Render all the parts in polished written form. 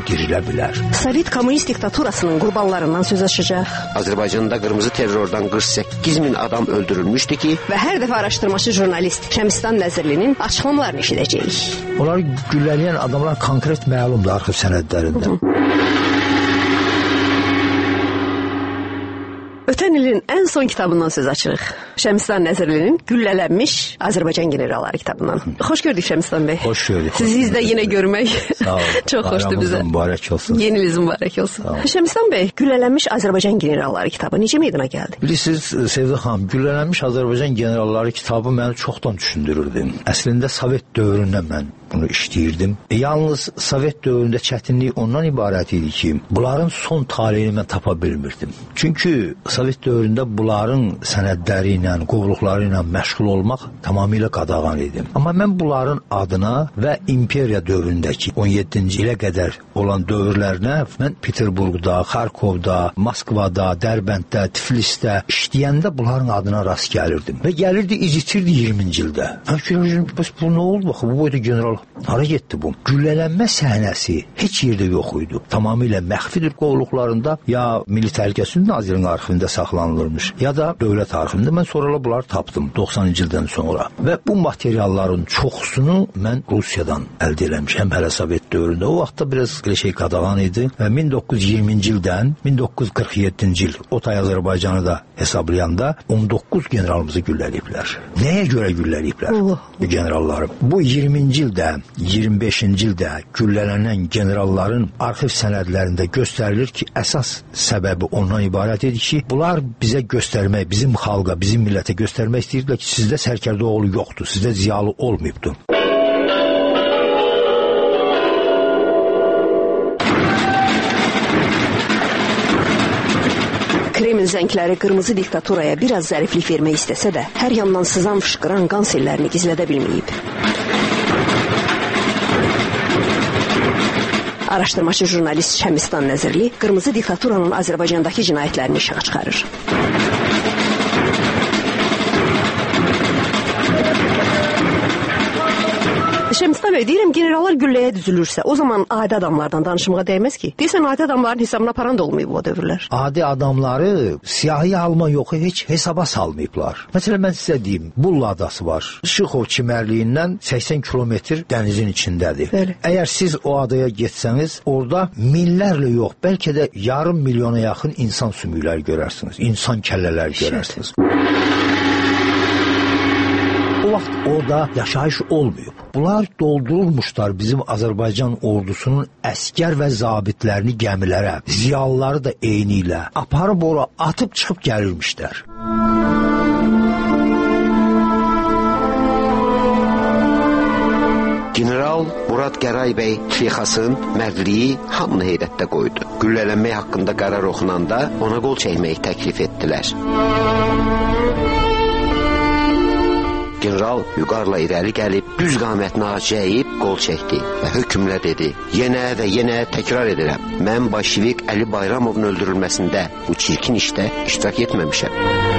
dirilə bilər. Sovet kommunist diktaturasının qurbanlarından söz açacaq. Azərbaycanda qırmızı terrordan 48 min adam öldürülmüşdü ki, və hər dəfə araşdırmacı jurnalist Şəmistan Nəzirlinin açıqlamalarını eşidəcəyik. Onları güllələyən adamlar konkret məlumdur arxiv sənədlərində. Ötən ilin ən son kitabından söz açırıq. Şəmistan Nəzirlinin Güllələnmiş Azərbaycan generalları kitabından. Xoş gördük Şəmistan bəy. Xoş gördük. Sizi izdə yenə görmək çox xoşdur bizə. Mübarək olsun. Yeniniz mübarək olsun. Şəmistan bəy, Güllələnmiş Azərbaycan generalları kitabı necə meydana gəldi? Bilirsiniz, Sevda xanım, Güllələnmiş Azərbaycan generalları kitabı məni çoxdan düşündürürdü. Əslində Sovet dövründə mən bunu işləyirdim. Yalnız Sovet dövründə çətinlik ondan ibarət idi ki, bunların son taleyini mən tapa bilmirdim. Çünki Sovet dövründə bunların sənədləri ilə, qovluqları ilə məşğul olmaq tamamilə qadağan idi. Amma mən bunların adına və imperiya dövründəki 17-ci ilə qədər olan dövrlərinə mən Peterburqda, Xarkovda, Moskvada, Dərbənddə, Tiflisdə işləyəndə bunların adına rast gəlirdim. Və gəlirdi, izitirdi 20-ci ildə. Bəs bu nə oldu? Baxı, bu boyda general hara getdi bu? Güllələnmə səhnəsi heç yerdə yox idi. Tamamilə məxfidir qovluqlarında, ya Milli Təhlükəsizlik Nazirliyinin arxivində saxlanılırmış, ya da dövlət arxivində. Mən sonralar bunları tapdım 90-cı ildən sonra. Və bu materialların çoxsunu mən Rusiyadan əldə eləmişəm hələ Sovet dövründə. O vaxtda biraz belə şey qadağan idi və 1920-ci ildən 1947-ci il Otay Azərbaycanı da hesablayanda 19 generalımızı gülləliyiblər. Nəyə görə gülləliyiblər bu generalları? Bu 20-ci ildə, 25-ci ildə güllələnən generalların arxiv sənədlərində göstərilir ki, əsas səbəbi ondan ibarət idi ki, bunlar bizə göstərmək, bizim xalqa, bizim millətə göstərmək istəyirdilər ki, sizdə sərkərdə oğlu yoxdur, sizdə ziyalı olmayıbdır. Kreml zəngləri qırmızı diktaturaya biraz zəriflik vermək istəsə də, hər yandan sızan fışqıran qan sellərini gizlədə bilməyib. Araşdırmacı jurnalist Şəmistan Nəzirli qırmızı diktaturanın Azərbaycandakı cinayətlərini işığa çıxarır. Şəmistan bəy, deyirəm, generallar gülləyə düzülürsə, o zaman adi adamlardan danışmağa dəyməz ki. Deyirsən, adi adamların hesabına paran da olmayıb o dövrlər. Adi adamları siyahıya alma yox, heç hesaba salmayıblar. Məsələn, mən sizə deyim, Bulla adası var. Şıxov çimərliyindən 80 kilometr dənizin içindədir. Bəli. Əgər siz o adaya getsəniz, orada minlərlə yox, bəlkə də yarım milyona yaxın insan sümükləri görərsiniz, insan kəllələr görərsiniz. O vaxt orada yaşayış olmayıb. Bunlar doldurulmuşlar bizim Azərbaycan ordusunun əskər və zabitlərini gəmilərə, ziyalıları da eyni ilə aparıb ora atıb çıxıb gəlirmişlər. General Murad Gəray bəy Xeyxasın mərdliyi hamını heyrətdə qoydu. Güllələnmək haqqında qərar oxunanda ona qol çəkməyi təklif etdilər. General vüqarla irəli gəlib, düz qamətini acəyib qol çəkdi və hökmlə dedi: yenə və yenə təkrar edirəm, mən Bolşevik Əli Bayramovun öldürülməsində bu çirkin işdə iştirak etməmişəm.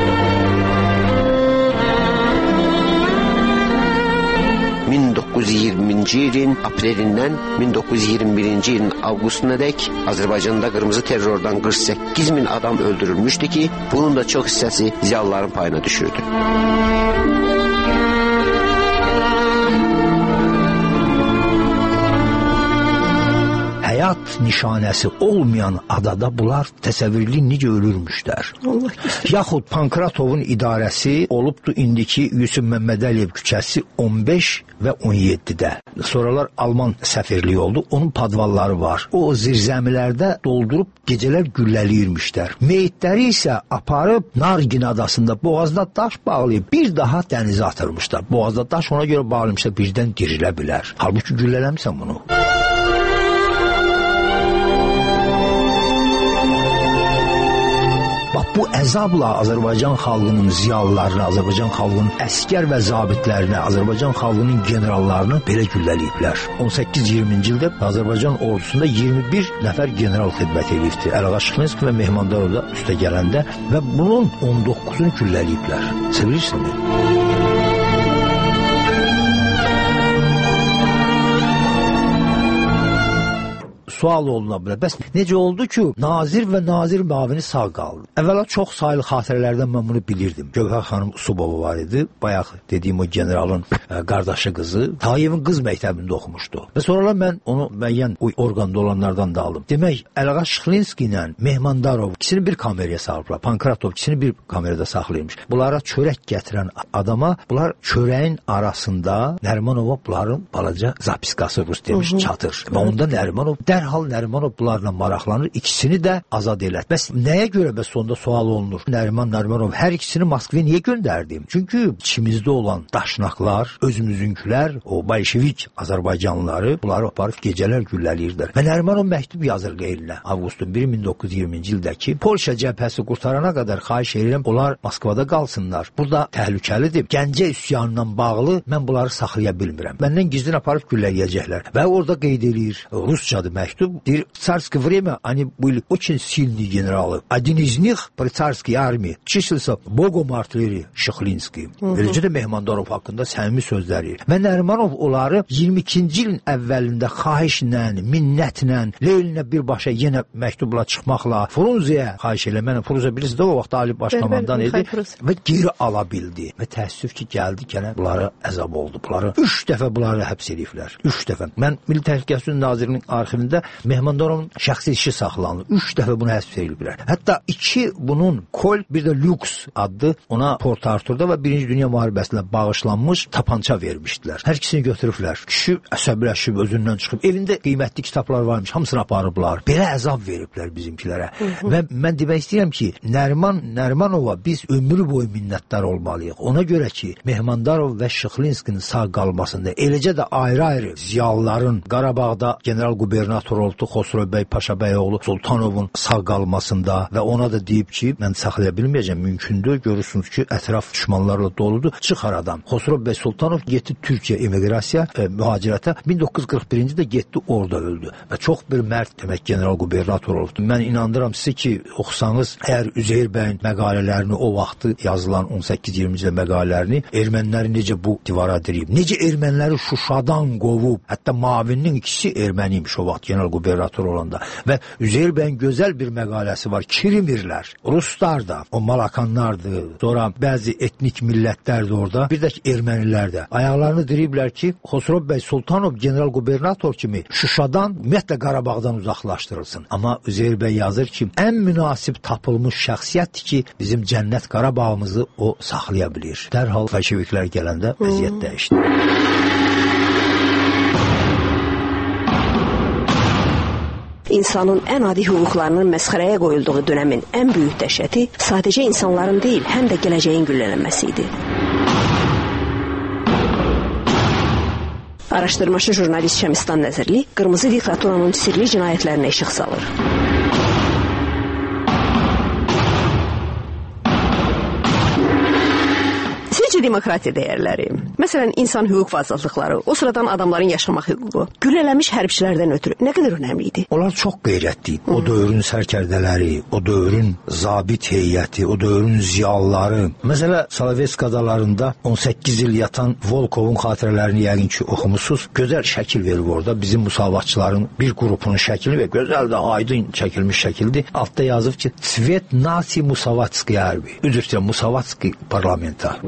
...1920-ci ilin aprelindən 1921-ci ilin avqustunadək Azərbaycanda qırmızı terrordan 48 min adam öldürülmüşdü ki, bunun da çox hissəsi ziyalıların payına düşürdü. Həyat nişanəsi olmayan adada bunlar təsəvvürlü necə ölürmüşlər. Yaxud Pankratovun idarəsi olubdu indiki Yusuf Məmmədəliyev küçəsi 15 və 17-də. Sonralar Alman səfirliyi oldu, onun padvalları var. O zirzəmilərdə doldurub gecələr gülləliyirmişlər. Meyitləri isə aparıb Nargin adasında boğazda daş bağlayıb bir daha dənizə atırmışlar. Boğazda daş ona görə bağlamışlar, birdən dirilə bilər. Halbuki güllələmsən bunu. Bax, bu əzabla Azərbaycan xalqının ziyalılarını, Azərbaycan xalqının əskər və zabitlərini, Azərbaycan xalqının generallarını belə gülləliyiblər. 18-20-ci ildə Azərbaycan ordusunda 21 nəfər general xidmət edibdi. Əlağa Şıxlinski və Mehmandarov da üstə gələndə və bunun 19-unu gülləliyiblər. Sevirsiniz? sual oluna bilər. Bəs necə oldu ki, nazir və nazir müavini sağ qaldı? Əvvəla çox sayılı xatirələrdən mən bunu bilirdim. Gövhər xanım Usubova var idi. Bayaq dediyim o generalın qardaşı qızı Tağıyevin qız məktəbində oxumuşdu. Və sonra mən onu müəyyən orqanda olanlardan da aldım. Demək, Ələğa Şıxlinski ilə Mehmandarov ikisini bir kameraya salıblar. Pankratov ikisini bir kamerada saxlayırmış. Bunlara çörək gətirən adama bunlar çörəyin arasında Nərimanova bunların balaca zapiskası rus demiş çatır. Və onda Nərimanov dərhal Nərimanov bunlarla maraqlanır. İkisini də azad elər. Bəs nəyə görə bəs sonda sual olunur? Nərimanov hər ikisini Moskvaya niyə göndərdim? Çünki içimizdə olan daşnaqlar, özümüzünkülər, o Bolşevik Azərbaycanlıları bunları aparıb gecələr güllələyirlər. Və Nərimanov məktub yazır Qeylinə. Avqustun 1 1920-ci ildəki Polşa cəbhəsi qurtarana qədər xahiş edirəm, onlar Moskvada qalsınlar. Burada təhlükəlidir. Gəncə üsyanından bağlı mən bunları saxlaya bilmirəm. Məndən gizlin aparıb güllələyəcəklər. Və orada qeyd edir, rusçadır məktub. Deyir, царское время они были очень сильные генералы. Один из них при царской армии числился Bogom artilleri Şıxlinski. Eləcə də Mehmandarov haqqında səmimi sözləri. Və Nərimanov onları 22-ci ilin əvvəlində xahişlə, minnətlə, Leylinə birbaşa yenə məktubla çıxmaqla Frunzeyə xahiş eləməklə, Frunze birisi də o vaxt Ali Başkomandan idi və geri ala bildi. Və təəssüf ki, gəldi gələn bunları əzab oldu. Bunları 3 dəfə bunları həbs ediblər. 3 dəfə. Mən Milli Təhlükəsizlik Nazirliyinin arxivində Mehmandarovun şəxsi işi saxlanılır. 3 dəfə bunu həbs ediblər. Hətta 2 bunun Kol, bir də Lux adlı ona Port Artur'da və 1-ci Dünya müharibəsində bağışlanmış tapança vermişdilər. Hər ikisini götürüblər. Kişi əsəbləşib özündən çıxıb. Evində qiymətli kitablar varmış, hamısını aparıblar. Belə əzab veriblər bizimkilərə. Və mən demək istəyirəm ki, Nərimanova biz ömrü boyu minnətdar olmalıyıq. Ona görə ki, Mehmandarov və Şıxlinskinin sağ qalmasında, eləcə də ayrı-ayrı ziyalıların Qarabağda general qubernator oldu Xosrov bəy Paşabəyoğlu Sultanovun sağ qalmasında və ona da deyib ki, mən saxlaya bilməyəcəm, mümkündür. Görürsünüz ki, ətraf düşmanlarla doludur. Çıxar adam. Xosrov bəy Sultanov getdi Türkiyə emiqrasiya, mühacirətə. 1941-ci də getdi, orada öldü. Və çox bir mərd demək general qubernator oldu. Mən inandıram sizə ki, oxusanız, əgər Üzeyir bəyin məqalələrini, o vaxtı yazılan 18-20-ci məqalələrini, erməniləri necə bu divara dirib, necə erməniləri Şuşadan qovub, hətta Mavinnin ikisi erməniymiş o vaxt general qubernator olanda. Və Üzeyir bəyin gözəl bir məqaləsi var. Kirimirlər. Ruslar da, o Malakanlardır, sonra bəzi etnik millətlər də orada, bir də ki, ermənilər də. Ayaqlarını diriblər ki, Xosrov bəy Sultanov general qubernator kimi Şuşadan, ümumiyyətlə Qarabağdan uzaqlaşdırılsın. Amma Üzeyir bəy yazır ki, ən münasib tapılmış şəxsiyyətdir ki, bizim cənnət Qarabağımızı o saxlaya bilir. Dərhal bolşeviklər gələndə vəziyyət dəyişdi. İnsanın ən adi hüquqlarının məsxərəyə qoyulduğu dönəmin ən böyük dəhşəti sadəcə insanların deyil, həm də gələcəyin güllələnməsi idi. Araşdırmacı jurnalist Şəmistan Nəzirli qırmızı diktaturanın sirli cinayətlərinə işıq salır. Sizcə demokratiya dəyərləri, məsələn, insan hüquq və azadlıqları, o sıradan adamların yaşamaq hüququ, güllələnmiş hərbçilərdən ötürü nə qədər önəmli idi? Onlar çox qeyrətli. O dövrün sərkərdələri, o dövrün zabit heyəti, o dövrün ziyalıları. Məsələn, Salavesk adalarında 18 il yatan Volkovun xatirələrini yəqin ki, oxumusunuz. Gözəl şəkil verib orada. Bizim müsavatçıların bir qrupunun şəkili və gözəl də aydın çəkilmiş şəkildir. Altda yazıb ki, Svet Nasi Musavatski hərbi. Üzr istəyirəm, Musavatski parlamenta.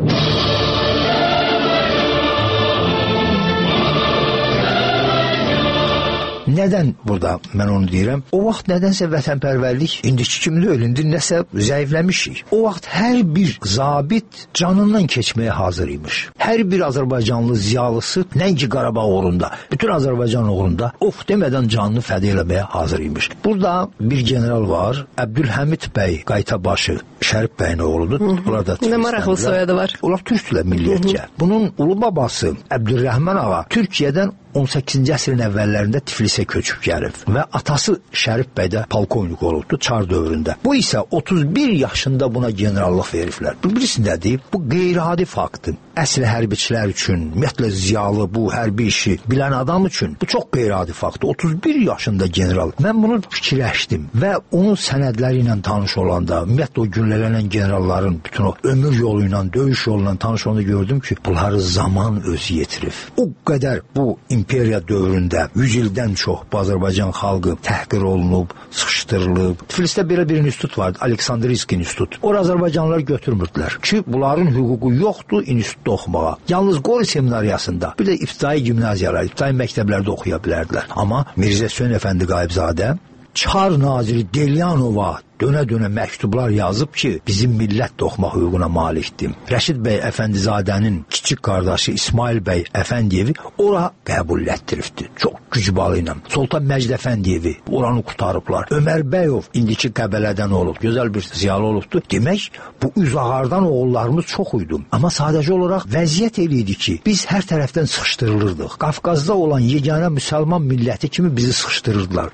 Nədən burada mən onu deyirəm? O vaxt nədənsə vətənpərvərlik indiki kimi də ölündür, nəsə zəifləmişik. O vaxt hər bir zabit canından keçməyə hazır imiş. Hər bir Azərbaycanlı ziyalısı, nəinki Qarabağ uğrunda, bütün Azərbaycan uğrunda demədən canını fəda eləməyə hazır imiş. Burada bir general var, Əbdülhəmid bəy Qaytabaşı, Şərif bəyin oğludur. Bunlar da nə maraqlı soyadı var. Onlar türkdülər milliyyətcə. Bunun ulu babası Əbdülrəhman ağa Türkiyədən 18-ci əsrin əvvəllərində Tiflisə köçüb gəlib və atası Şərif bəy də polkovnik olubdu Çar dövründə. Bu isə 31 yaşında buna generallıq veriblər. Bu birisi nədir? Bu qeyri-adi faktdır. Əsl hərbiçilər üçün, ümumiyyətlə ziyalı bu hərbi işi bilən adam üçün bu çox qeyri-adi faktdır. 31 yaşında general. Mən bunu fikirləşdim və onun sənədləri ilə tanış olanda, ümumiyyətlə o güllələnən generalların bütün o ömür yolu ilə, döyüş yolu ilə tanış olanda gördüm ki, bunları zaman özü yetirib. O qədər bu imperiya dövründə 100 ildən çox bu Azərbaycan xalqı təhqir olunub, sıxışdırılıb. Tiflisdə belə bir institut vardı, Aleksandriyski institut. Ora Azərbaycanlılar götürmürdülər ki, bunların hüququ yoxdur institutda oxumağa. Yalnız Qori seminariyasında, bir də ibtidai gimnaziyalar, ibtidai məktəblərdə oxuya bilərdilər. Amma Mirzə Hüseyn Əfəndi Qayıbzadə Çar naziri Delyanova dönə-dönə məktublar yazıb ki, bizim millət də oxumaq hüququna malikdir. Rəşid bəy Əfəndizadənin kiçik qardaşı İsmail bəy Əfəndiyevi ora qəbul etdiribdi. Çox gücbalı ilə. Sultan Məcid Əfəndiyevi oranı qutarıblar. Ömər Bəyov indiki Qəbələdən olub, gözəl bir ziyalı olubdu. Demək, bu üzağardan oğullarımız çox idi. Amma sadəcə olaraq vəziyyət eləydi ki, biz hər tərəfdən sıxışdırılırdıq. Qafqazda olan yeganə müsəlman milləti kimi bizi sıxışdırırdılar.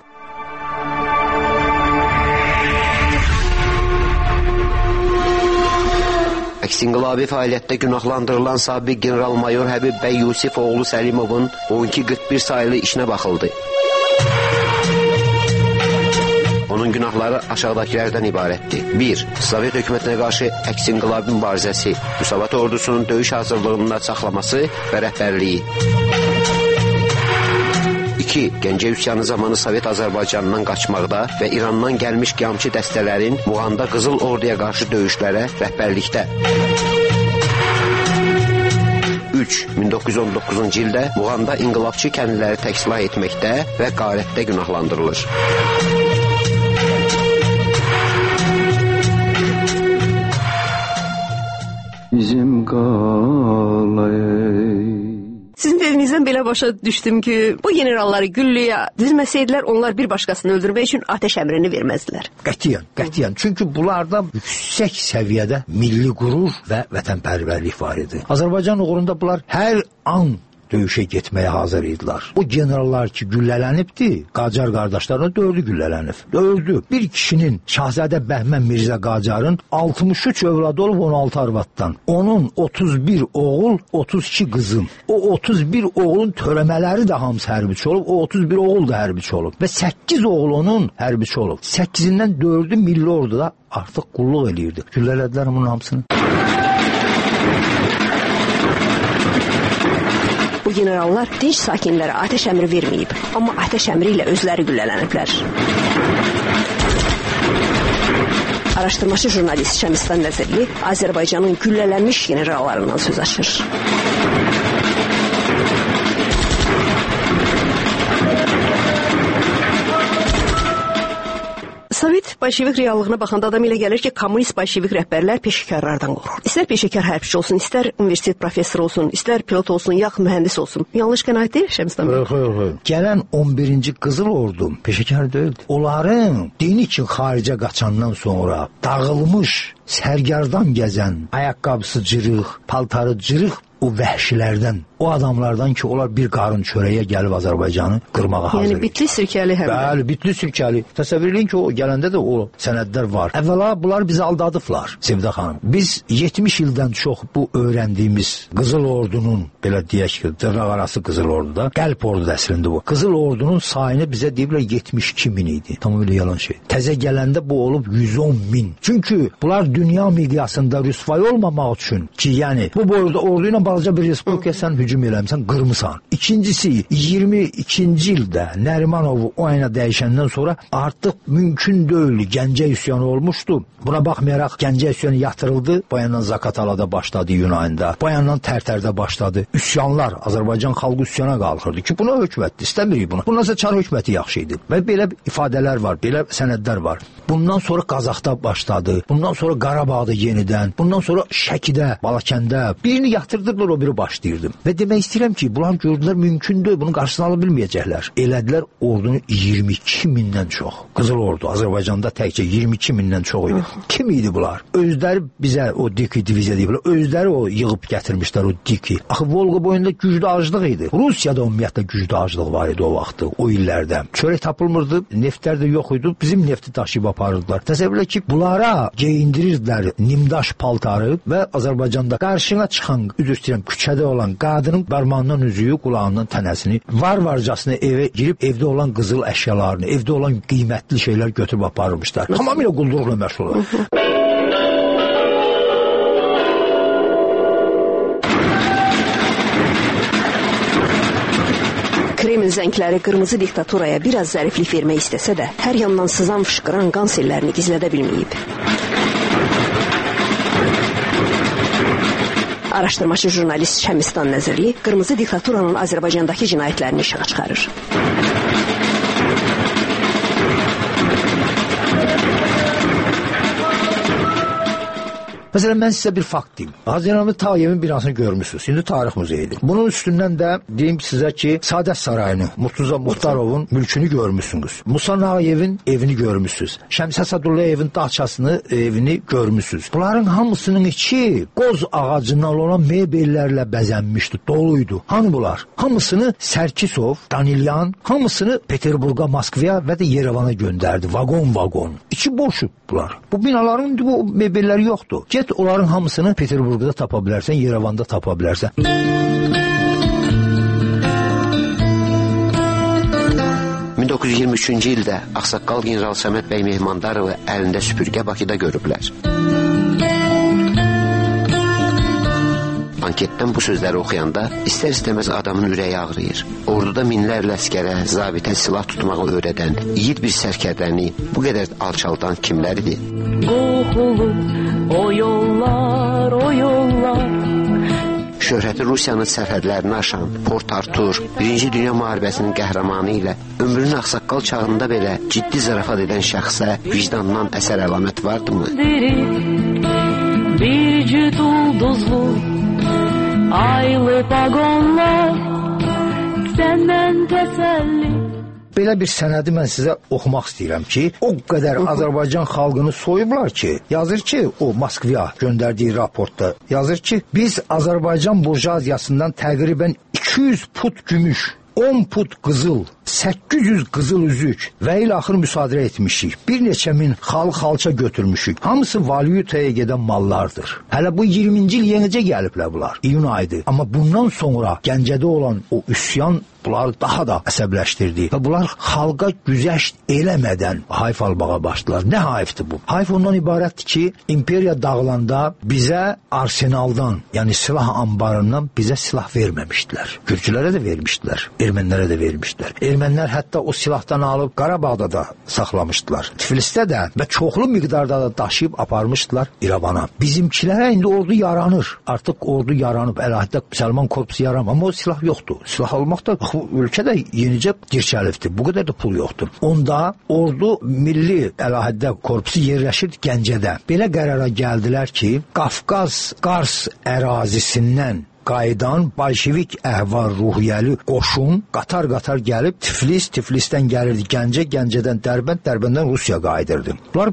Əks-inqilabi fəaliyyətdə günahlandırılan sabiq general-mayor Həbib bəy Yusif oğlu Səlimovun 1241 sayılı işinə baxıldı. Onun günahları aşağıdakilərdən ibarətdir. 1. Sovet hökumətinə qarşı əks-inqilabi mübarizəsi, Müsavat ordusunun döyüş hazırlığında saxlaması və rəhbərliyi. 2. Gəncə üsyanı zamanı Sovet Azərbaycanından qaçmaqda və İrandan gəlmiş qiyamçı dəstələrin Muğanda Qızıl Orduya qarşı döyüşlərə rəhbərlikdə. 3. 1919-cu ildə Muğanda inqilabçı kəndliləri təksilah etməkdə və qarətdə günahlandırılır. Bizim Sizin dediyinizdən belə başa düşdüm ki, bu generalları güllüyə dizməsəydilər, onlar bir başqasını öldürmək üçün atəş əmrini verməzdilər. Qətiyyən. Çünki bunlarda yüksək səviyyədə milli qürur və vətənpərvərlik var idi. Azərbaycan uğrunda bunlar hər an döyüşə getməyə hazır idilər. O generallar ki, güllələnibdi, Qacar qardaşlarına 4'ü güllələnib. 4'ü. Bir kişinin Şahzadə Bəhmən Mirzə Qacarın 63 övladı olub 16 arvaddan. Onun 31 oğul, 32 qızım. O 31 oğulun törəmələri də hamısı hərbiçi olub, o 31 oğul da hərbiçi olub. Və 8 oğul onun hərbiçi olub. 8-dən 4'ü milli orduda artıq qulluq eləyirdi. Güllələdilər bunun hamısını. Bu generallar dinç sakinlərə atəş əmri verməyib, amma atəş əmri ilə özləri güllələniblər. Araşdırmacı jurnalist Şəmistan Nəzirli Azərbaycanın güllələnmiş generallarından söz açır. Sovet bolşevik reallığına baxanda adam ilə gəlir ki, kommunist bolşevik rəhbərlər peşəkarlardan qorxur. İstər peşəkar hərbiçi olsun, istər universitet professoru olsun, istər pilot olsun, yaxud mühəndis olsun. Yanlış qənaət deyil Şəmistan bəy? Yox. Gələn 11-ci Qızıl Ordu peşəkar deyildi. Onların dini üçün xaricə qaçandan sonra dağılmış, sərgardan gəzən, ayaqqabısı cırıq, paltarı cırıq o vəhşilərdən, o adamlardan ki, onlar bir qarın çörəyə gəlib Azərbaycanı qırmağa hazır. Yəni bitli sirkəli həmdə. Bəli, bitli sirkəli. Təsəvvür edin ki, o gələndə də o sənədlər var. Əvvəla bunlar bizi aldadıblar, Sevda xanım. Biz 70 ildən çox bu öyrəndiyimiz Qızıl Ordunun, belə deyək ki, dırnaq arası Qızıl Orduda, qəlb ordu əslində bu. Qızıl Ordunun sayını bizə deyiblər 72 min idi. Tamamilə yalan şey. Təzə gələndə bu olub 110 min. Çünki bunlar dünya miqyasında rüsvay olmamaq üçün ki, yəni bu boyda ordu ilə balaca bir respublikaya sən hücum eləmişsən, qırmısan. İkincisi, 22-ci ildə Nərimanovu o ayına dəyişəndən sonra artıq mümkün deyil. Gəncə üsyanı olmuşdu. Buna baxmayaraq Gəncə üsyanı yatırıldı. Bu yandan Zaqatalada başladı Yunanında. Bu yandan Tərtərdə başladı. Üsyanlar, Azərbaycan xalqı üsyana qalxırdı ki, buna hökumətdir, istəmirik bunu. Bundansa Çar hökuməti yaxşı idi. Və belə ifadələr var, belə sənədlər var. Bundan sonra Qazaxda başladı. Bundan sonra Qarabağda yenidən. Bundan sonra Şəkidə, Balakəndə. Birini yatırdılar, o biri başlayırdı. Və demək istəyirəm ki, bunlar gördülər mümkündür, bunun qarşısını ala bilməyəcəklər. Elədilər ordunu 22 mindən çox. Qızıl Ordu Azərbaycanda təkcə 22 mindən çox idi. Kim idi bunlar? Özləri bizə o Diki diviziya deyiblər. Özləri o yığıb gətirmişlər o Diki. Axı Volqa boyunda güclü aclıq idi. Rusiyada ümumiyyətlə güclü aclıq var idi o vaxtı, o illərdə. Çörək tapılmırdı, neftlər də yox idi. Bizim nefti daşıyıb aparırdılar. Təsəvvürlə ki, bunlara geyindirirdilər nimdaş paltarı və Azərbaycanda qarşına çıxan, üzr istəyirəm, küçədə olan qadının barmağından üzüyü, qulağından tənəsini, var-varcasına evə girib evdə olan qızıl əşyalarını, evdə olan qiymətli şeylər götürüb aparırmışlar. Tamamilə qulluqla məşğul olur. Kreml zəngləri qırmızı diktaturaya biraz zəriflik vermək istəsə də, hər yandan sızan fışqıran qan sellərini gizlədə bilməyib. Araşdırmacı jurnalist Şəmistan Nəzirli qırmızı diktaturanın Azərbaycandakı cinayətlərini işığa çıxarır. Məsələn, mən sizə bir fakt deyim. Hacı Rəhimli Tağıyevin binasını görmüsünüz. İndi tarix muzeyidir. Bunun üstündən də deyim sizə ki, Saadət Sarayını, Murtuza Muxtarovun mülkünü görmüsünüz. Musa Nağıyevin evini görmüsünüz. Şəmsə Sadullayevin dağçasını, evini görmüsünüz. Bunların hamısının içi qoz ağacından olan mebellərlə bəzənmişdi, doluydu. Hanı bunlar? Hamısını Sərkisov, Danilyan, hamısını Peterburqa, Moskvaya və də Yerevana göndərdi. Vagon. İçi boşub bunlar. Bu binaların bu mebelləri yoxdur. Get onların hamısını Peterburqda tapa bilərsən, Yerevanda tapa bilərsən. ...1923-cü ildə Ağsaqqal general Səməd bəy Mehmandarovu əlində süpürgə Bakıda görüblər. Anketdən bu sözləri oxuyanda istər-istəməz adamın ürəyi ağrıyır. Orduda minlərlə əskərə, zabitə silah tutmağı öyrədən, yiğit bir sərkərdəni bu qədər alçaldan kimlər idi? O yollar. Şöhrəti Rusiyanın sərhədlərini aşan Port Artur, 1-ci Dünya müharibəsinin qəhrəmanı ilə ömrünün ağsaqqal çağında belə ciddi zarafat edən şəxsə vicdandan əsər əlamət vardımı? Bir cüt ulduzlu aylı pagonlar səndən təsəlli. Belə bir sənədi mən sizə oxumaq istəyirəm ki, o qədər Azərbaycan xalqını soyublar ki, yazır ki, o Moskvaya göndərdiyi raportda yazır ki, biz Azərbaycan burjuaziyasından təqribən 200 put gümüş, 10 put qızıl, 800 qızıl üzük və ilə axır müsadirə etmişik. Bir neçə min xalça götürmüşük. Hamısı valyutaya gedən mallardır. Hələ bu 20-ci il yenicə gəliblər bunlar. İyun ayıdır. Amma bundan sonra Gəncədə olan o üsyan bunları daha da əsəbləşdirdi. Və bunlar xalqa güzəşt eləmədən hayf almağa başladılar. Nə hayfdır bu? Hayf ondan ibarətdir ki, imperiya dağılanda bizə arsenaldan, yəni silah anbarından bizə silah verməmişdilər. Gürcülərə də vermişdilər, ermənilərə də vermişdilər. Ermənilər hətta o silahdan alıb Qarabağda da saxlamışdılar. Tiflisdə də və çoxlu miqdarda da daşıyıb aparmışdılar İrəvana. Bizimkilərə indi ordu yaranır. Artıq ordu yaranıb, əlahiddə Müsəlman korpusu yaranıb. Amma o silah yoxdur. Silah almaq da ölkədə yenicə dirçəlibdir. Bu qədər də pul yoxdur. Onda ordu milli əlahiddə korpusu yerləşirdi Gəncədə. Belə qərara gəldilər ki, Qafqaz-Qars ərazisindən qayıdan bolşevik əhval ruhiyyəli qoşun qatar gəlib Tiflisdən gəlirdi Gəncə, Gəncədən Dərbənd, Dərbəndən Rusiya qayıdırdı. Bunlar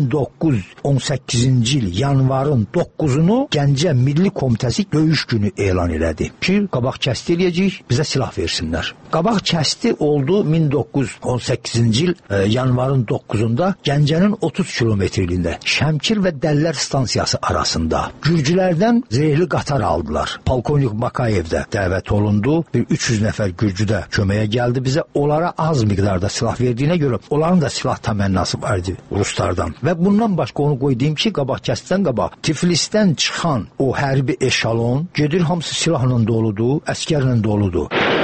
1918-ci il yanvarın 9-unu Gəncə Milli Komitəsi döyüş günü elan elədi ki, qabaq kəsti eləyəcək, bizə silah versinlər. Qabaq kəsti oldu 1918-ci il yanvarın 9-unda Gəncənin 30 kilometrliyində Şəmkir və Dəllər stansiyası arasında Gürcülərdən zirehli qatar aldılar. Polkovnik Bakayev də dəvət olundu. Bir 300 nəfər Gürcü də köməyə gəldi bizə. Onlara az miqdarda silah verdiyinə görə onların da silah təmənnası vardı Ruslardan. Və bundan başqa onu qoydum ki, qabaq kəsdən qabaq Tiflisdən çıxan o hərbi eşalon gedir, hamısı silahla doludur, əskərlə doludur.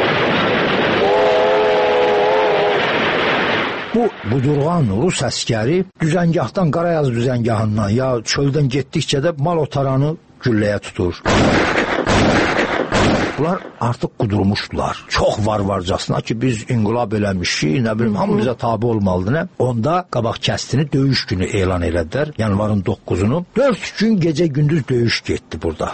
Bu budurğan Rus əskəri düzəngahdan, Qarayaz düzəngahından ya çöldən getdikcə də mal otaranı gülləyə tutur. Bunlar artıq qudurmuşdular. Çox varcasına ki, biz inqilab eləmişik, nə bilim, hamı bizə tabi olmalıdır, nə? Onda qabaq kəstini döyüş günü elan elədilər, yanvarın 9-unu. 4 gün gecə gündüz döyüş getdi burada.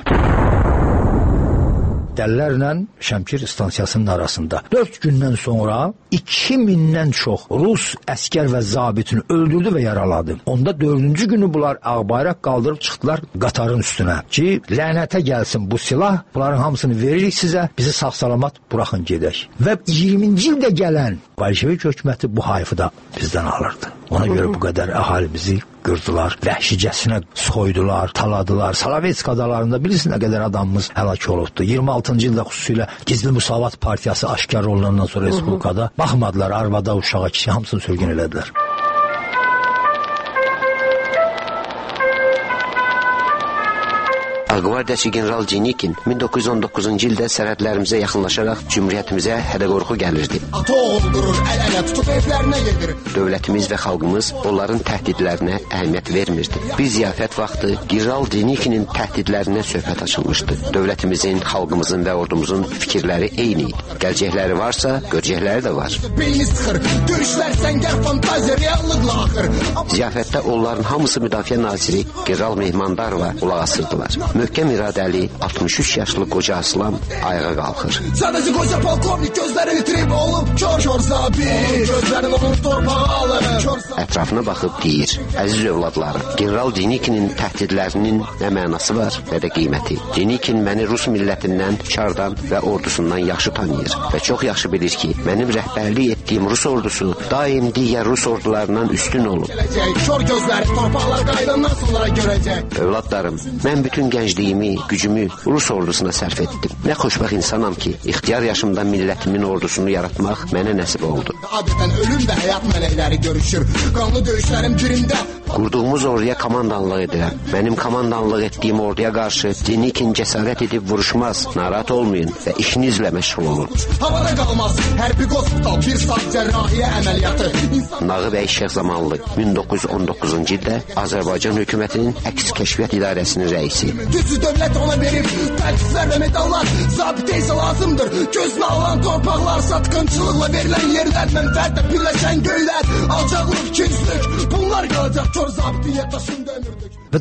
Dəllərlə Şəmkir stansiyasının arasında. 4 gündən sonra 2000-dən çox Rus əskər və zabitini öldürdü və yaraladı. Onda 4-cü günü bunlar ağbayraq qaldırıb çıxdılar qatarın üstünə ki, lənətə gəlsin bu silah, bunların hamısını veririk sizə, bizi sağ-salamat buraxın gedək. Və 20-ci ildə gələn bolşevik hökuməti bu hayfı da bizdən alırdı. Ona görə bu qədər əhalimizi qırdılar, vəhşicəsinə soydular, taladılar. Salavetsk adalarında bilirsiniz nə qədər adamımız həlak olubdu. 26-cı ildə xüsusilə Gizli Müsavat Partiyası aşkar olunandan sonra Respublikada baxmadılar, arvada, uşağa, kişi hamısını sürgün elədilər. Ağqvardiyaçı general Denikin 1919-cu ildə sərhədlərimizə yaxınlaşaraq cümhuriyyətimizə hədə-qorxu gəlirdi. Ata oğuldurur, əl-ələ tutub evlərinə gedir. Dövlətimiz və xalqımız onların təhdidlərinə əhəmiyyət vermirdi. Bir ziyafət vaxtı general Denikinin təhdidlərinə söhbət açılmışdı. Dövlətimizin, xalqımızın və ordumuzun fikirləri eyni idi. Gələcəkləri varsa, görəcəkləri də var. Beyni sıxır, görüşlər səngər fantaziya, reallıqla axır. Ziyafətdə onların hamısı Müdafiə naziri General Mehmandarova qulaq asırdılar. Möhkəm iradəli 63 yaşlı qoca aslan ayağa qalxır. Sadəcə qoca polkovnik gözlərini itirib olub kör zabit, gözlərini onun torpağı alır. Ətrafına baxıb deyir: əziz övladlarım, General Denikinin təhdidlərinin nə mənası var və də qiyməti. Denikin məni Rus millətindən, çardan və ordusundan yaxşı tanıyır və çox yaxşı bilir ki, mənim rəhbərlik etdiyim Rus ordusu daim digər Rus ordularından üstün olub. Kör gözləri torpaqlar qaydandan sonra görəcək. Övladlarım, mən bütün gəncliyimi, gücümü Rus ordusuna sərf etdim. Nə xoşbəxt insanam ki, ixtiyar yaşımda millətimin ordusunu yaratmaq mənə nəsib oldu. Adətən ölüm və həyat mələkləri görüşür. Qanlı döyüşlərin birində qurduğumuz orduya komandanlıq edirəm. Mənim komandanlıq etdiyim orduya qarşı Denikin cəsarət edib vuruşmaz. Narahat olmayın və işinizlə məşğul olun. Havada qalmaz. Hərbi hospital, bir saat cərrahiyyə əməliyyatı. Nağı bəy Şeyxzamanlı 1919-cu ildə Azərbaycan hökumətinin əks kəşfiyyat idarəsinin rəisi. Düzü dövlət ona verib, təltiflər və medallar, zabitə isə lazımdır. Gözünə alan torpaqlar, satqınçılıqla verilən yerlər, mənfəətlə birləşən göylər, alçaqlıq, ikincillik, bunlar qalacaq kör zabitin yataşında ömürdük. Və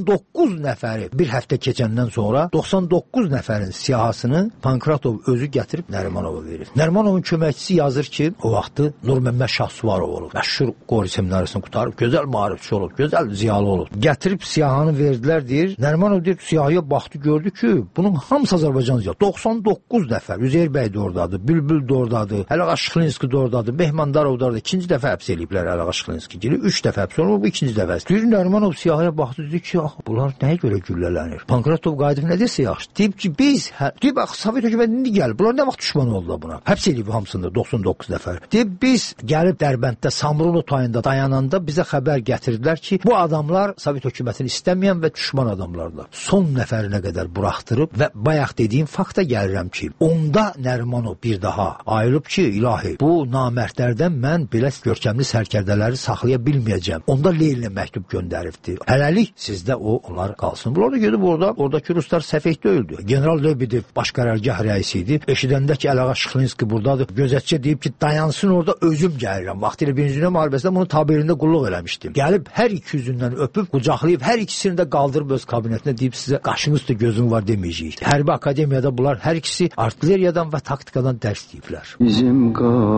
99 nəfəri bir həftə keçəndən sonra 99 nəfərin siyahısını Pankratov özü gətirib Nərimanova verir. Nərimanovun köməkçisi yazır ki, o vaxtı Nurməmməd Şahsuvarov olub. Məşhur Qori seminarisini qutarıb, gözəl maarifçi olub, gözəl ziyalı olub. Gətirib siyahını verdilər deyir. Nərimanov deyir, siyahıya baxdı, gördü ki, bunun hamısı Azərbaycan ziyalı. 99 nəfər. Üzeyir bəy də oradadır, Bülbül də oradadır, Əliağa Şıxlinski də oradadır, Mehmandarov da oradadır. İkinci dəfə həbs eləyiblər Əliağa Şıxlinski. 3 dəfə həbs olunub, bu ikinci dəfə. Deyir, Nərimanov siyahıya baxdı. Dedi ki, bunlar nəyə görə güllələnir? Pankratov qayıdıb nə desə yaxşı. Deyib ki, deyib, Sovet hökuməti indi gəlir. Bunlar nə vaxt düşman oldular buna? Həbs edib hamısında 99 nəfər. Deyib, biz gəlib Dərbənddə, Samruno tayında dayananda bizə xəbər gətirdilər ki, bu adamlar Sovet hökumətini istəməyən və düşman adamlardır. Son nəfərinə qədər buraxdırıb və bayaq dediyim fakta gəlirəm ki, onda Nərimanov bir daha ayılıb ki, ilahi, bu namərdlərdən mən belə görkəmli sərkərdələri saxlaya bilməyəcəm. Onda Leninə məktub göndəribdi. Hələlik sizdə onlar qalsın. Bunlar da gedib oradakı Ruslar səfeh deyildi. General Lebedev baş qərargah rəisi idi. Eşidəndə ki, Əliağa Şıxlinski buradadır. Gözətçi deyib ki, dayansın orada özüm gəlirəm. Vaxtilə Birinci Dünya müharibəsində bunu tabirində qulluq eləmişdim. Gəlib hər iki üzündən öpüb, qucaqlayıb, hər ikisini də qaldırıb öz kabinetinə deyib sizə qaşınız da gözün var deməyəcəyik. Hərbi akademiyada bunlar hər ikisi artilleriyadan və taktikadan dərs deyiblər. Bizim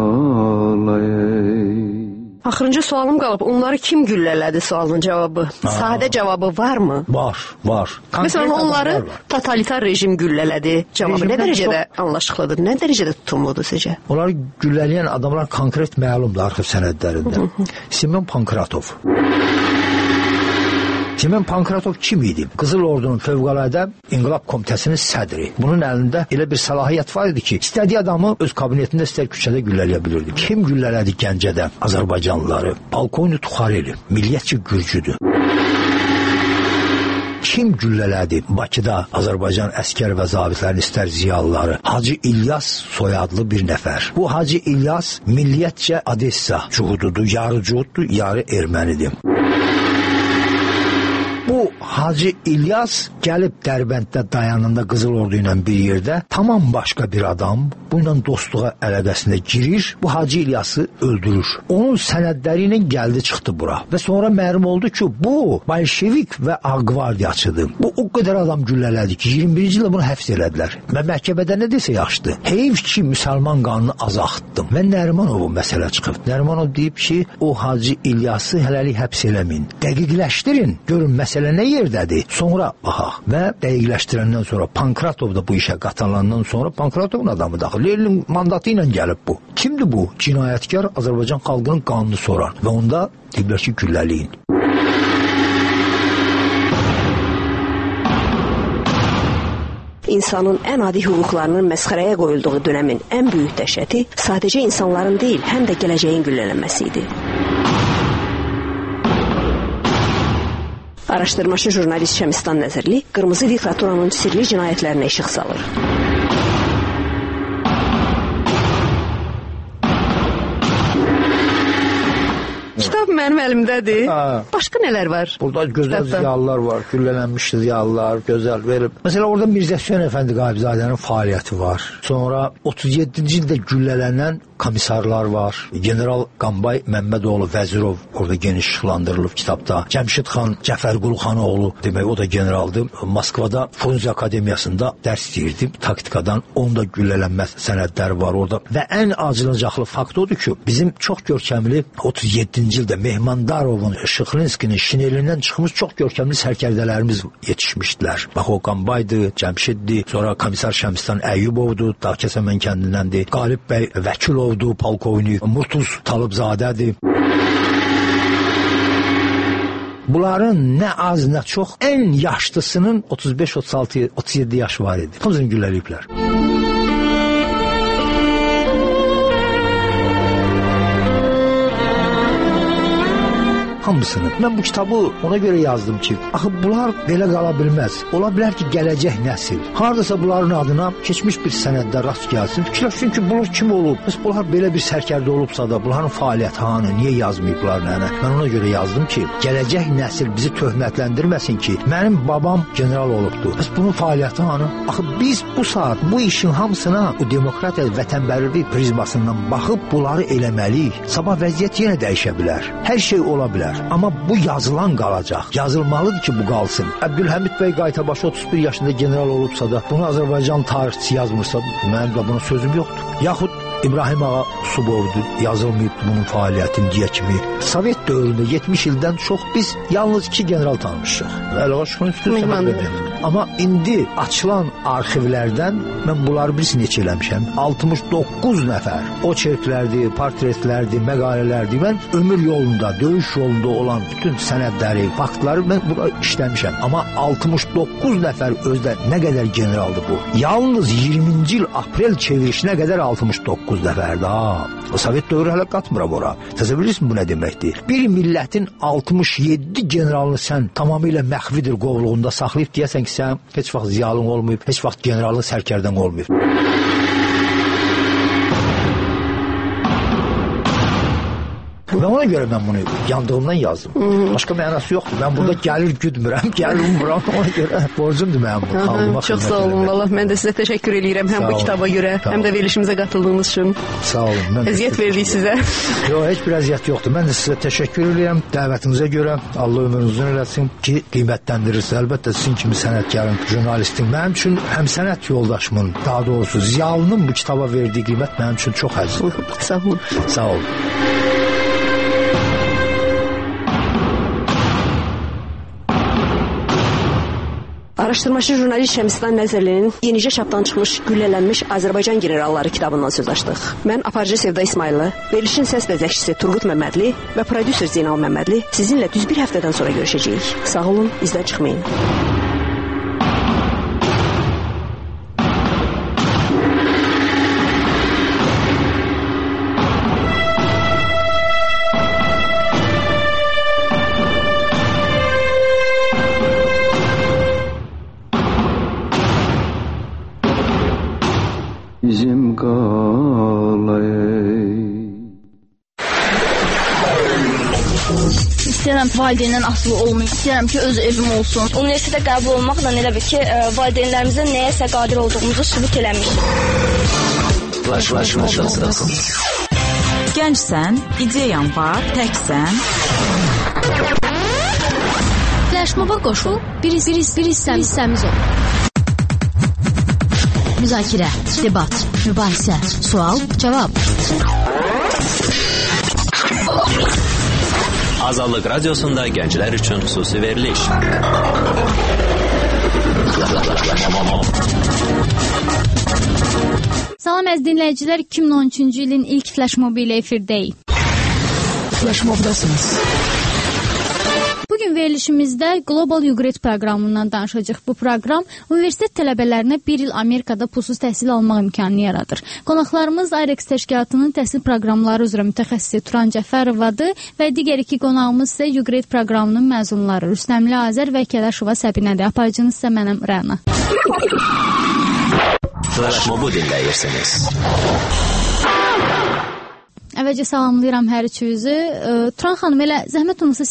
qalay. Axırıncı sualım qalıb. Onları kim güllələdi sualının cavabı? Sadə cavabı varmı? Var. Məsələn, onları totalitar rejim güllələdi. Cavabı nə dərəcədə anlaşıqlıdır? Nə dərəcədə tutumludur sizcə? Onları güllələyən adamlar konkret məlumdur arxiv sənədlərində. Semyon Pankratov. Semyon Pankratov kim idi? Qızıl Ordunun fövqəladə İnqilab Komitəsinin sədri. Bunun əlində elə bir səlahiyyət var idi ki, istədiyi adamı öz kabinetində istər küçədə güllələyə bilirdi. Kim güllələdi Gəncədə Azərbaycanlıları? Polkovnik Tuxareli, milliyyətçi gürcüdür. Kim güllələdi Bakıda Azərbaycan əskər və zabitlərin istər ziyalıları? Hacı İlyas soyadlı bir nəfər. Bu Hacı İlyas milliyyətcə Odessa cuhududur, yarı cuhuddur, yarı ermənidir. Bu Hacı İlyas gəlib Dərbənddə dayanında Qızıl Ordu ilə bir yerdə tamam başqa bir adam bununla dostluğa əlaqəsində girir, bu Hacı İlyası öldürür. Onun sənədləri ilə gəldi çıxdı bura və sonra məlum oldu ki, bu Bolşevik və Ağqvardiyaçıdır. Bu o qədər adam güllələdi ki, 21-ci ildə bunu həbs elədilər. Və məhkəmədə nə desə yaxşıdır? Heyf ki, müsəlman qanını azaltdım. Və Nərimanovun məsələ çıxıb. Nərimanov deyib ki, o Hacı İlyası hələlik həbs eləmin. Dəqiqləşdirin, görün məsələ nə yerdədir? Sonra baxaq. Və dəqiqləşdirəndən sonra Pankratov da bu işə qatılandan sonra Pankratovun adamı daxil. Lenin mandatı ilə gəlib bu. Kimdir bu? Cinayətkar Azərbaycan xalqının qanını soran. Və onda deyiblər ki, gülləliyin. İnsanın ən adi hüquqlarının məsxərəyə qoyulduğu dönəmin ən böyük dəhşəti sadəcə insanların deyil, həm də gələcəyin güllələnməsi idi. Araşdırmaçı jurnalist Şəmistan Nəzirli qırmızı diktaturanın sirli cinayətlərinə işıq salır. Kitab mənim əlimdədir. Başqa nələr var? Burada gözəl ziyalılar var, güllələnmiş ziyalılar, gözəl verib. Məsələn, orada Mirzə Hüseyn Əfəndi Qayıbzadənin fəaliyyəti var. Sonra 37-ci ildə güllələnən komissarlar var. General Qambay Məmmədoğlu Vəzirov orada geniş işlandırılıb kitabda. Cəmşid xan Cəfərqulu xanoğlu, demək o da generaldır. Moskvada Frunze Akademiyasında dərs deyirdi. Taktikadan onun da güllələnmə sənədləri var orada. Və ən acınacaqlı fakt odur ki, bizim çox görkəmli 37-ci ildə Mehmandarovun, Şıxlinskinin şinelindən çıxmış çox görkəmli sərkərdələrimiz yetişmişdilər. Bax o Qambaydı, Cəmşiddi, sonra komissar Şəmistan Əyyubovdu, Dağkəsəmən kəndindəndir. Qalib bəy Vəkilovdu, polkovnik Murtuz Talıbzadədir. Bunların nə az, nə çox ən yaşlısının 35, 36, 37 yaşı var idi. Hamısını gülləliyiblər. Hamısını. Mən bu kitabı ona görə yazdım ki, axı bunlar belə qala bilməz. Ola bilər ki, gələcək nəsil hardasa bunların adına keçmiş bir sənəddə rast gəlsin. Fikirləşsin ki, bunlar kim olub? Bəs bunlar belə bir sərkərdə olubsa da, bunların fəaliyyəti hanı, niyə yazmayıblar nənə? Mən ona görə yazdım ki, gələcək nəsil bizi töhmətləndirməsin ki, mənim babam general olubdu. Bəs bunun fəaliyyəti hanı? Axı biz bu saat bu işin hamısına bu demokratiya, vətənpərvərlik prizmasından baxıb bunları eləməliyik. Sabah vəziyyət yenə dəyişə bilər. Hər şey ola bilər. Amma bu yazılan qalacaq. Yazılmalıdır ki, bu qalsın. Əbdülhəmid bəy Qaytabaşı 31 yaşında general olubsa da, bunu Azərbaycan tarixçisi yazmırsa, mənim də buna sözüm yoxdur. Yaxud İbrahim Ağa Subovdu, yazılmayıb bunun fəaliyyətini deyə kimi. Sovet dövründə 70 ildən çox biz yalnız 2 general tanımışıq. Amma indi açılan arxivlərdən mən bunları birisi neçə eləmişəm. 69 nəfər. O çerklərdir, portretlərdir, məqalələrdir. Mən ömür yolunda, döyüş yolunda olan bütün sənədləri, faktları mən buna işləmişəm. Amma 69 nəfər özdə nə qədər generaldır bu? Yalnız 20-ci il aprel çevirişinə qədər 69 nəfərdir. O Sovet dövrü hələ qatmıram ora. Təsəvvür edirsən bu nə deməkdir? Bir millətin 67 generalını sən tamamilə məxvidir qovluğunda saxlayıb deyəsən ki, sən heç vaxt ziyalın olmayıb, heç vaxt generalın sərkərdən olmayıb. Və ona görə mən bunu yandığımdan yazdım. Başqa mənası yoxdur. Mən burada gəlir güdmürəm, gəlir umuram. Ona görə borcumdur mənim bu xalqıma. Çox sağ olun. Valla mən də sizə təşəkkür edirəm. Həm bu kitaba görə, həm də verilişimizə qatıldığınız üçün. Sağ olun. Əziyyət verdik sizə. Yox, heç bir əziyyət yoxdur. Mən də sizə təşəkkür edirəm dəvətinizə görə. Allah ömrünüzü uzun eləsin ki, qiymətləndirirsiniz. Əlbəttə sizin kimi sənətkarın, jurnalistin. Mənim üçün həm sənət yoldaşımın, daha doğrusu ziyalının bu kitaba verdiyi qiymət mənim üçün çox əzizdir. Sağ olun. Sağ olun. Araşdırmaçı jurnalist Şəmistan Nəzirlinin yenicə çapdan çıxmış Güllələnmiş Azərbaycan generalları kitabından söz açdıq. Mən aparıcı Sevda İsmaylı, verilişin səs bəzəkçisi Turqut Məmmədli və prodüser Zeynal Məmmədli sizinlə düz bir həftədən sonra görüşəcəyik. Sağ olun, izdən çıxmayın. Bizim qalay. İstəyirəm valideyndən asılı olmayım. İstəyirəm ki, öz evim olsun. Universitetə qəbul olmaqla elə bir ki, valideynlərimizin nəyəsə qadir olduğumuzu sübut eləmişik. Gəncsən, ideyan var, təksən. Flaşmoba qoşul, bir hissəmiz ol. Müzakirə, debat, mübahisə, sual, cavab. Azadlıq Radiosunda gənclər üçün xüsusi veriliş. Salam əziz dinləyicilər, 2013-cü ilin ilk Flaşmobu ilə efirdəyik. Flaşmobdasınız. Bu gün verilişimizdə Global Upgrade proqramından danışacağıq. Bu proqram universitet tələbələrinə bir il Amerikada pulsuz təhsil almaq imkanını yaradır. Qonaqlarımız IREX təşkilatının təhsil proqramları üzrə mütəxəssisi Turan Cəfərovadır və digər iki qonağımız isə Upgrade proqramının məzunları Rüstəmli Azər və Kələşova Səbinədir. Aparıcınız isə mənim Rəna. Flash Mobu dinləyirsiniz. Əvvəlcə salamlayıram hər üçünüzü. Turan xanım, elə zəhmət olmasa